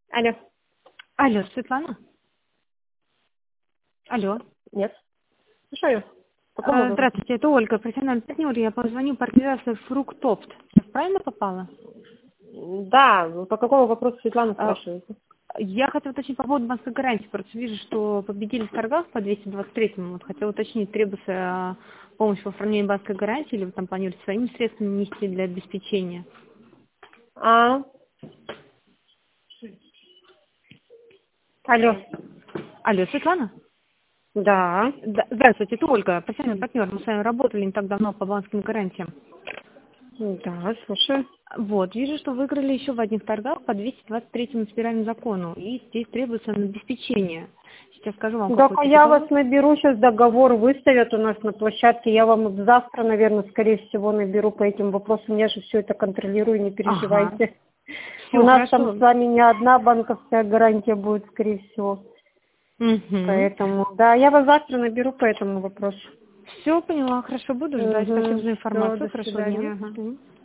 Алло. Алло, Светлана? Алло. Нет. Слушаю. По какому вопросу? Здравствуйте, это Ольга, профессиональный партнер. Я позвоню по организации Фруктопт. Правильно попала? Да, вы по какому вопросу, Светлана, спрашиваете? Я хотела уточнить по поводу банковской гарантии. Просто вижу, что победили в торгах по 223-му. Вот хотела уточнить, требуется помощь в оформлении банковской гарантии, или вы там планируете своими средствами нести для обеспечения? Алло. Алло, Светлана? Да. Здравствуйте, это Ольга, профессиональный партнер. Мы с вами работали не так давно по банковским гарантиям. Да, слушаю. Вот, вижу, что выиграли еще в одних торгах по 223-му федеральному закону. И здесь требуется на обеспечение. Сейчас скажу вам, Да, какой я договор. вас наберу, сейчас договор выставят у нас на площадке. Я вам завтра, наверное, скорее всего, наберу по этим вопросам. Я же все это контролирую, не переживайте. Все, У нас хорошо. там с вами не одна банковская гарантия будет, скорее всего. Поэтому, да, я вас завтра наберу по этому вопросу. Все, поняла, хорошо, буду ждать. Спасибо за Все, информацию, до хорошего свидания. дня. Ага.